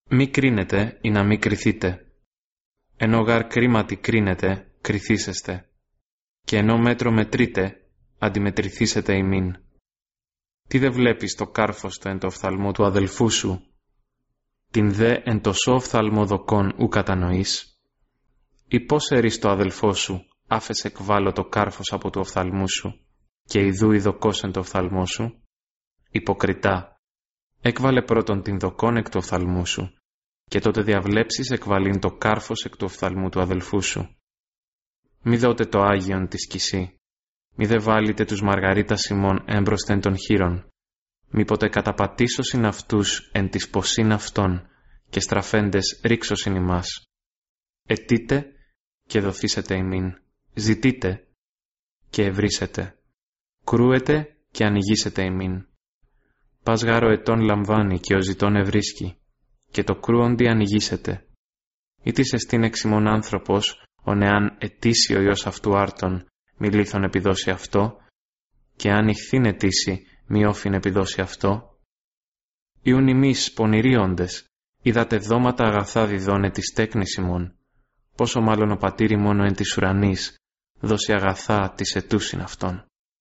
Μη κρίνετε ή να μη κριθείτε. Ενώ γάρ κρίματι κρίνετε, κριθήσεστε. Και ενώ μέτρο μετρείτε, αντιμετρηθήσετε ημίν. Τι δε βλέπεις το κάρφος το εν το οφθαλμό του αδελφού σου, την δε εν το σώ οφθαλμό δοκών ου κατανοείς, ή πώς ερείς το αδελφό σου, άφεσαι εκβάλλω το κάρφος από του οφθαλμού σου, και ιδού η δοκός εν το οφθαλμό σου. Υποκριτά, έκβαλε πρώτον την δοκόν εκ του οφθαλμού σου, και τότε διαβλέψεις εκβαλήν το κάρφος εκ του οφθαλμού του αδελφού σου. Μη δότε το Άγιον τη σκησί, μη δε βάλετε τους μαργαρίτας ημών έμπροσθεν των χείρων, μήποτε καταπατήσωσιν αυτούς εν της ποσήν αυτών, και στραφέντες ρίξωσιν ημάς. Αιτείτε και δοθήσετε ημίν, ζητείτε και ευρύσετε, κρούετε και ανοιγήσετε ημίν. Πας γάρο ετών λαμβάνει και ο ζητών ευρίσκει, και το κρούοντι ανοιγήσετε. Ήτις εστίν εξημών άνθρωπος, ον εάν αιτήσει ο Υιός αυτού άρτον, μη λίθον επιδώσει αυτό, και αν ηχθήν αιτήσει, μη όφιν επιδώσει αυτό. Ιούν ημείς πονηρίοντες, είδατε δώματα αγαθά διδώνε της τέκνης ημών, πόσο μάλλον ο πατήρ μόνο εν της ουρανής, δώσει αγαθά της ετούσιν αυτών.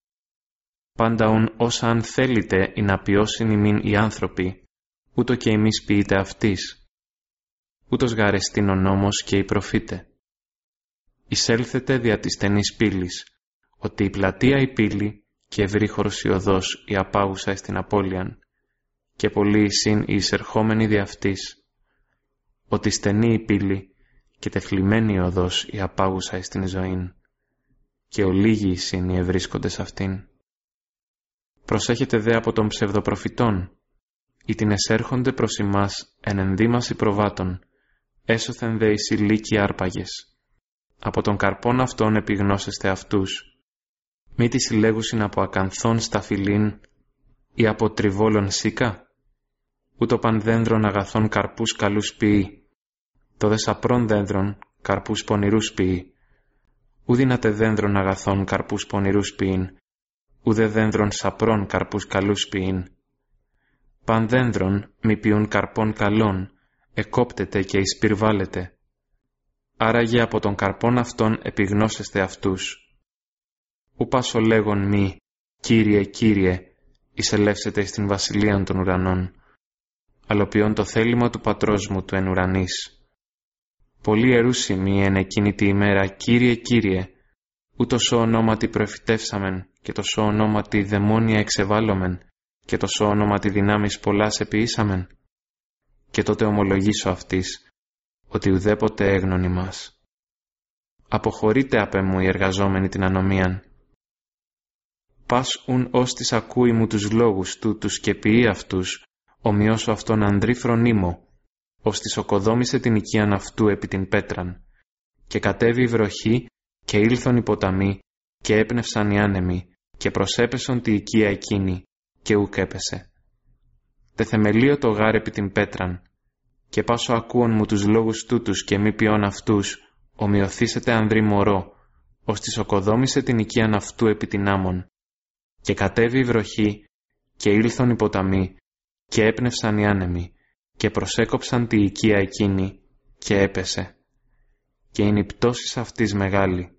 Πάντα ουν όσα αν θέλετε ή να ποιώσιν ημίν οι άνθρωποι, ούτω και εμείς ποιείτε αυτής. Ούτως γαρεστήν ο νόμος και οι προφήτε. Εισέλθετε δια της στενής πύλης, ότι η πλατεία η πύλη και ευρύχωρος η οδός η απάγουσα εις την απώλειαν, και πολλοί εισήν οι εισερχόμενοι δι' αυτής, ότι στενή η πύλη και τεφλημένη η οδός η απάγουσα εις την ζωήν, και ολίγοι εισήν οι ευρίσκοντες αυτήν. Προσέχετε δε από των ψευδοπροφητών, ή την εσέρχονται προς ημάς εν ενδύμαση προβάτων, έσωθεν δε εις ηλίκοι άρπαγες. Από τον καρπόν αυτών επιγνώσεστε αυτούς, μη τη συλλέγουσιν από ακανθών σταφυλίν ή από τριβόλων σίκα, ούτω παν δένδρον αγαθών καρπούς καλούς ποιεί, το δε σαπρών δένδρον καρπούς πονηρούς ποιεί, ου δύναται δένδρον αγαθών καρπούς πονηρούς ποιήν, ουδε δένδρον σαπρών καρπούς καλούς ποιήν. Παν δένδρον μη ποιούν καρπών καλών, εκόπτεται και εισπυρβάλλεται. Άραγε από τον καρπόν αυτών επιγνώσεστε αυτούς. Ου πάσο λέγον μη, Κύριε, Κύριε, εισελεύσετε εις την βασιλείαν των ουρανών, αλλοποιών το θέλημα του πατρός μου του εν ουρανής. Πολλοί ερούσιμοι εν εκείνη τη ημέρα, Κύριε, Κύριε, ούτω σώ ονόματι προεφητεύσαμεν, και το σώ ονόματι δαιμόνια εξεβάλλομεν, και το σώ ονόματι δυνάμεις πολλάς επιήσαμεν. Και τότε ομολογήσω αυτής, ότι ουδέποτε έγνων ημάς. Αποχωρείτε απ' εμού οι εργαζόμενοι την ανομίαν. Πας ουν ως της ακούει μου τους λόγους τούτους και ποιεί αυτούς, ομοιώσω αυτόν ανδρή φρονίμω, ως της οκοδόμησε την οικίαν αυτού επί την πέτραν, και κατέβη η βροχή και ήλθον οι ποταμοί και έπνευσαν οι άνεμοι και προσέπεσον τη οικία εκείνη και ουκ έπεσε. Τε θεμελίω το γάρ επί την πέτραν, και πάσο ακούον μου τους λόγους τούτους και μη ποιών αυτούς, ομοιωθήσετε ανδρή μωρό, ως της οκοδόμησε την οικίαν αυτού επί την άμμον, και κατέβη η βροχή και ήλθον οι ποταμοί και έπνευσαν οι άνεμοι και προσέκοψαν τη οικία εκείνη και έπεσε. Και είναι η πτώση αυτής μεγάλη.